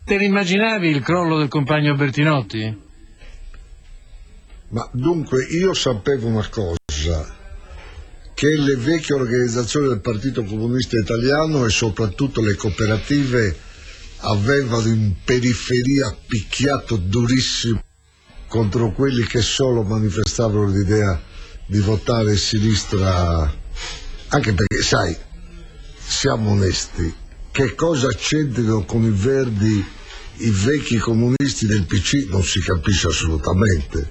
Te l'immaginavi il crollo del compagno Bertinotti? Ma dunque io sapevo una cosa, che le vecchie organizzazioni del Partito Comunista Italiano e soprattutto le cooperative avevano in periferia picchiato durissimo contro quelli che solo manifestavano l'idea di votare sinistra, anche perché, sai, siamo onesti, che cosa c'entrino con i Verdi i vecchi comunisti del PC non si capisce assolutamente.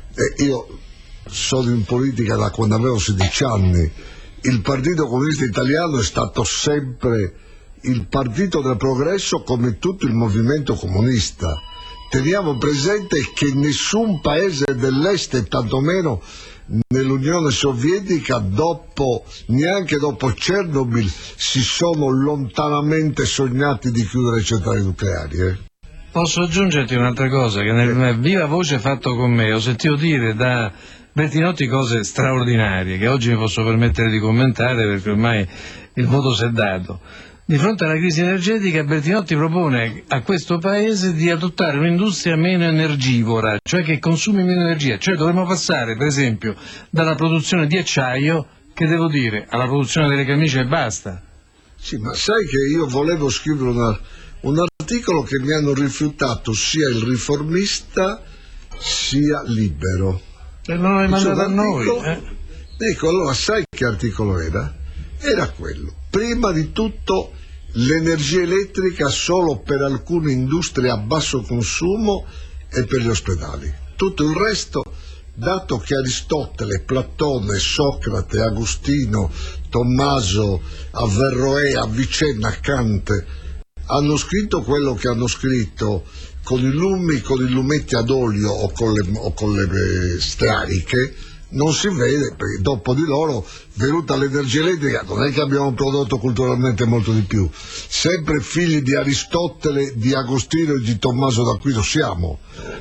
Io sono in politica da quando avevo 16 anni, il Partito Comunista Italiano è stato sempre il partito del progresso come tutto il movimento comunista. Teniamo presente che nessun paese dell'est e tantomeno nell'Unione Sovietica neanche dopo Chernobyl si sono lontanamente sognati di chiudere le centrali nucleari. Posso aggiungerti un'altra cosa, che nel viva voce fatto con me ho sentito dire da Bertinotti cose straordinarie che oggi mi posso permettere di commentare perché ormai il voto si è dato. Di fronte alla crisi energetica Bertinotti propone a questo paese di adottare un'industria meno energivora, cioè che consumi meno energia, cioè dovremmo passare per esempio dalla produzione di acciaio, che devo dire, alla produzione delle camicie e basta. Sì, ma sai che io volevo scrivere un articolo che mi hanno rifiutato sia il Riformista sia Libero. E non l'hai mandato a noi. Ecco, allora sai che articolo era? Era quello. Prima di tutto l'energia elettrica solo per alcune industrie a basso consumo e per gli ospedali. Tutto il resto, dato che Aristotele, Platone, Socrate, Agostino, Tommaso, Averroè, Avicenna, Kant hanno scritto quello che hanno scritto con i lumi, con i lumetti ad olio o con le stariche, non si vede, perché dopo di loro, venuta l'energia elettrica, non è che abbiamo prodotto culturalmente molto di più. Sempre figli di Aristotele, di Agostino e di Tommaso d'Aquino siamo,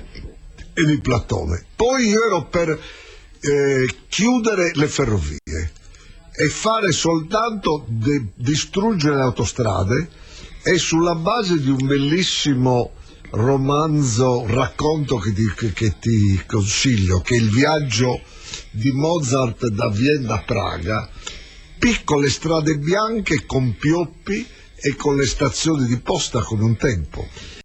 e di Platone. Poi io ero per chiudere le ferrovie e fare soltanto distruggere le autostrade, e sulla base di un bellissimo racconto che ti consiglio, che è Il viaggio di Mozart da Vienna a Praga, piccole strade bianche con pioppi e con le stazioni di posta come un tempo.